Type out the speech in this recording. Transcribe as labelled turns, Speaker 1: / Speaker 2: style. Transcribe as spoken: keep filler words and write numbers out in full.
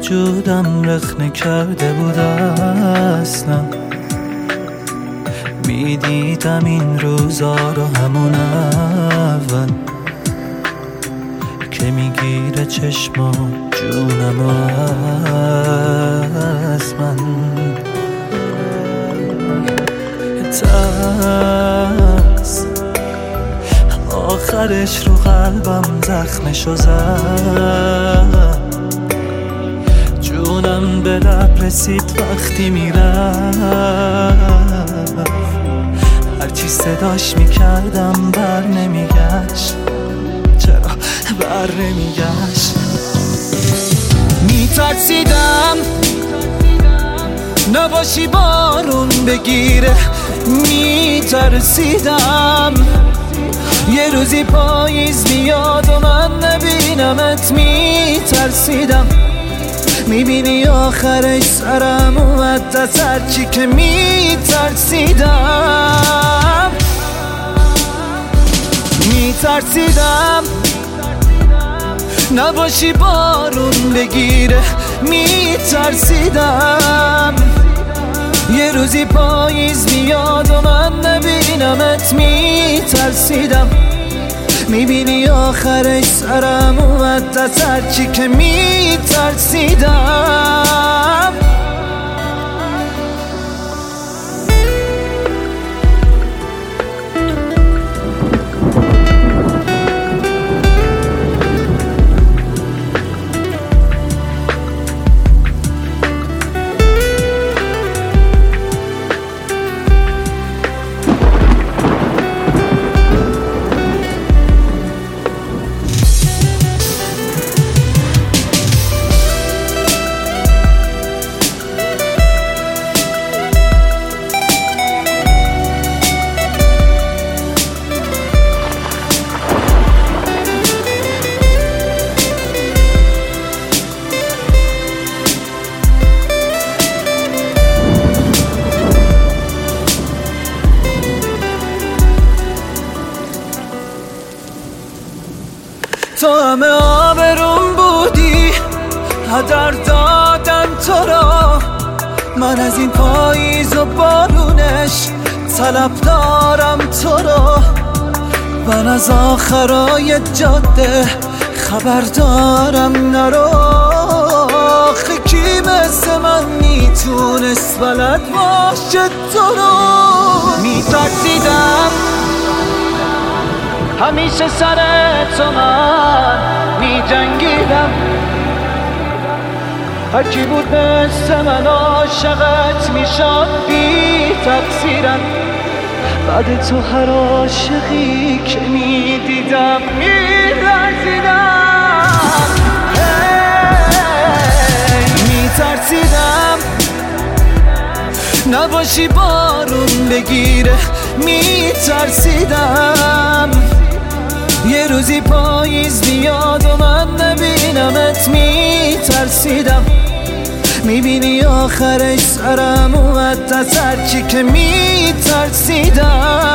Speaker 1: وجودم رخنه کرده بود اصلا. میدیدم این روزا رو همون اول که میگیره چشمام جونم از من. ترس آخرش رو قلبم زخمشو زد. جونم به لب رسید وقتی میرفت. هرچی صداش میکردم بر نمیگشت. چرا بر نمیگشت؟ میترسیدم نباشی بارون بگیره. میترسیدم یه روزی پاییز بیاد و من نبینمت. میترسیدم میبینی آخرش سرم اومد از هرچی که میترسیدم. میترسیدم نباشی بارون بگیره. میترسیدم یه روزی پاییز بیاد و من نبینمت. میترسیدم میبینی آخرش سرم اومد از هرچی که میترسیدم. تو همه آبروم بودی، هدر دادن تو را. من از این پاییز و بارونش طلب دارم تو را. من از آخرای جاده خبر دارم نرو. آخه کی مثل من میتونست بلد باشه تو رو. میترسیدم همیشه سر تو من می جنگیدم. هرکی بود مثل من عاشقت می شد بی تقصیرم. بعد تو هر عاشقی که می دیدم می لرزیدم. می ترسیدم نباشی بارون بگیره. می ترسیدم یه روزی پاییز بیاد و من نبینمت. میترسیدم میبینی آخرش سرم اومد از هرچی که میترسیدم.